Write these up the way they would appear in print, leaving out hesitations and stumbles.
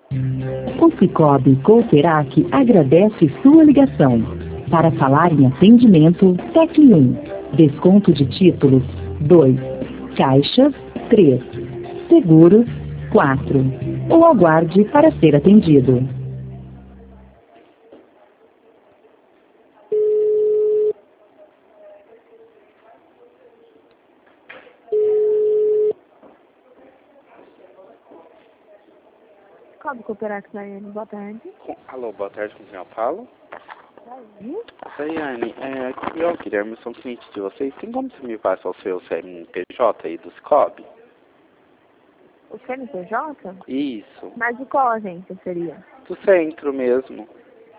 O Cicobi Cooperac agradece sua ligação. Para falar em atendimento, tecle 1. Desconto de títulos, 2. Caixas, 3. Seguros, 4. Ou aguarde para ser atendido. Cicobi Cooperac, Daiane, boa tarde. Alô, boa tarde, com quem eu falo? Daiane? Daiane, aqui é o Guilherme, eu sou um cliente de vocês. Tem como você me passar o seu CNPJ aí do Cicobi? O CNPJ? Isso, Mas de qual agência seria? do centro mesmo.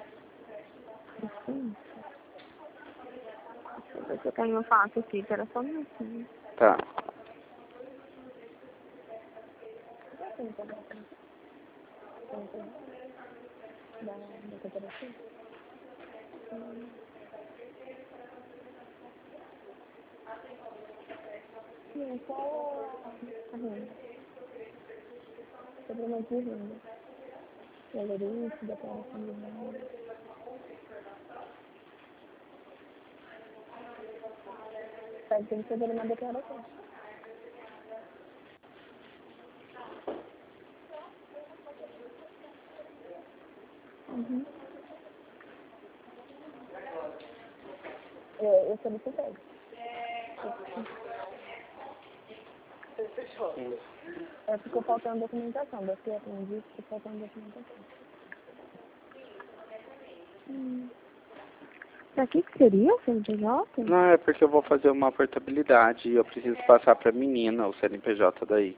Sim. Deixa eu ver se eu tenho um fato aqui, que era só um minutinho. Tá. Sim, qual a renda? Suplemento de renda. Valorice, declaração de renda. Tem que fazer uma declaração. Uhum. Eu solicitei. Ficou faltando documentação. Deve ter atendido, ficou faltando documentação. Pra que seria o CNPJ? Não, é porque eu vou fazer uma portabilidade e eu preciso passar pra menina o CNPJ daí.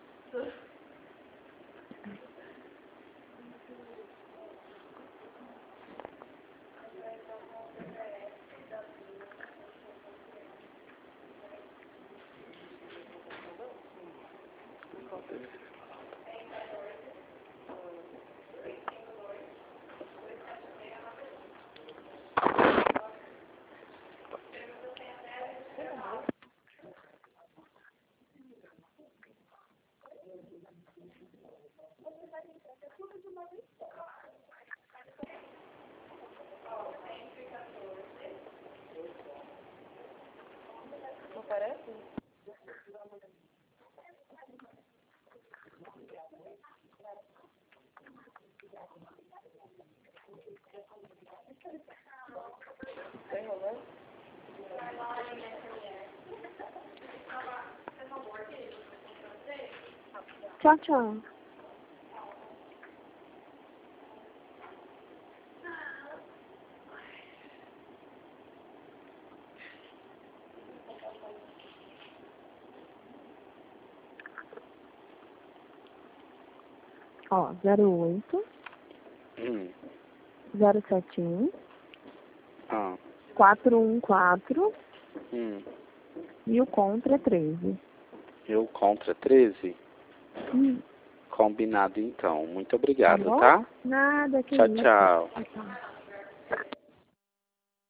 Tchau, tchau. Ó, 08 071 Ah. 414 Hum. e o contra 13. Eu contra 13? Combinado então. Muito obrigado, tá? Nada, que Tchau, isso. tchau. Tchau.